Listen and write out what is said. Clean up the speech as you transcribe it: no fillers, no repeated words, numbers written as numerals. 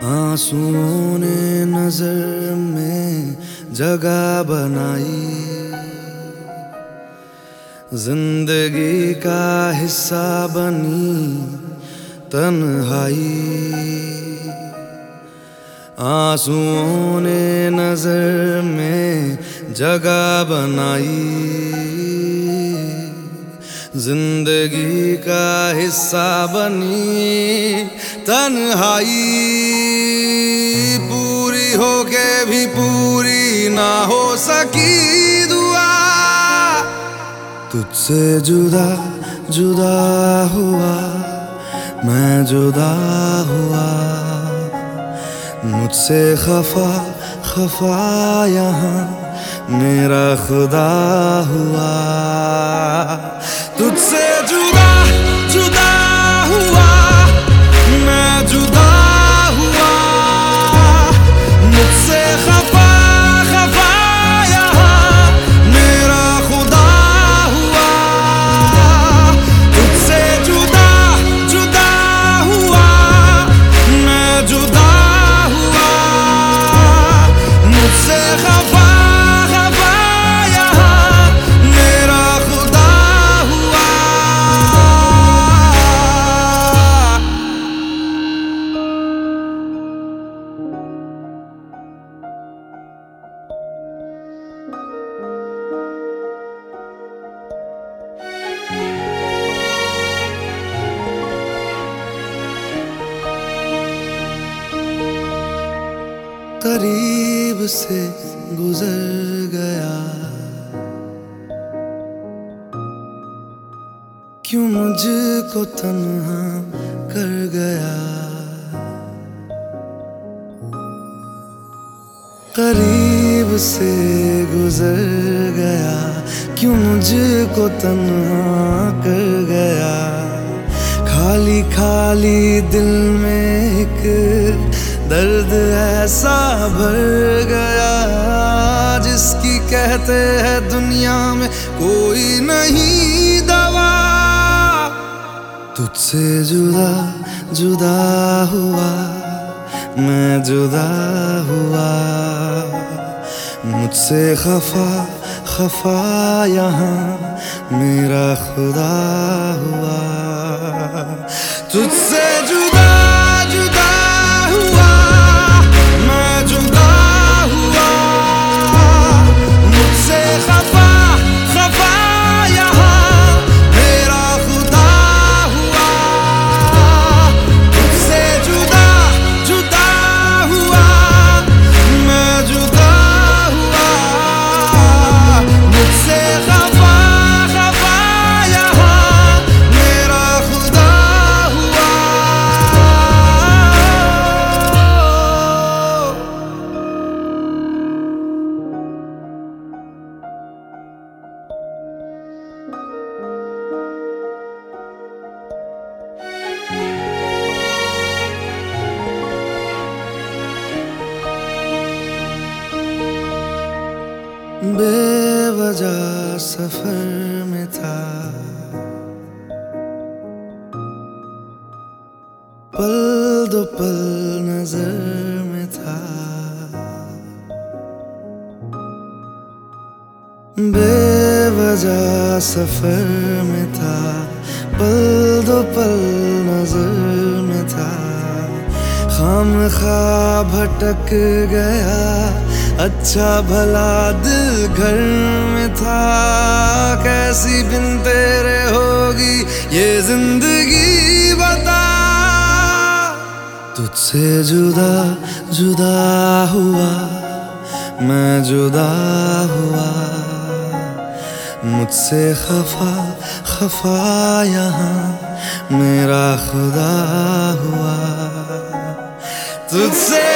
आंसुओं ने नजर में जगह बनाई, जिंदगी का हिस्सा बनी तन्हाई। आंसुओं ने नजर में जगह बनाई, जिंदगी का हिस्सा बनी तन्हाई। पूरी होके भी पूरी ना हो सकी दुआ, तुझसे जुदा जुदा हुआ मैं जुदा हुआ। मुझसे खफा खफा यहाँ मेरा खुदा हुआ। तुझसे जुदा जुदा हुआ मैं जुदा हुआ। मुझसे खफा खफा यहाँ मेरा खुदा हुआ। तुझसे जुदा जुदा हुआ मैं जुदा हुआ। मुझसे खफा करीब से गुजर गया, क्यों मुझको तन्हा कर गया। करीब से गुजर गया, क्यों मुझको तन्हा कर गया। खाली खाली दिल में एक दर्द ऐसा भर गया, जिसकी कहते हैं दुनिया में कोई नहीं दवा। तुझसे जुदा जुदा हुआ मैं जुदा हुआ। मुझसे खफा खफा यहाँ मेरा खुदा हुआ। तुझसे जुदा जुदा हुआ मैं जुदा हुआ। मुझसे खफा खफा यहाँ मेरा खुदा हुआ। तुझसे जुदा जुदा हुआ मैं जुदा हुआ। मुझसे खफा खफा यहाँ मेरा खुदा हुआ। बेवजह सफर में था, पल दो पल नजर में था। बेवजह सफर में था, पल दो पल नजर में था। खामखा भटक गया, अच्छा भला दिल घर में था। कैसी बिन तेरे होगी ये जिंदगी बता। तुझसे जुदा जुदा हुआ मैं जुदा हुआ। मुझसे खफा खफा यहाँ मेरा खुदा हुआ। तुझसे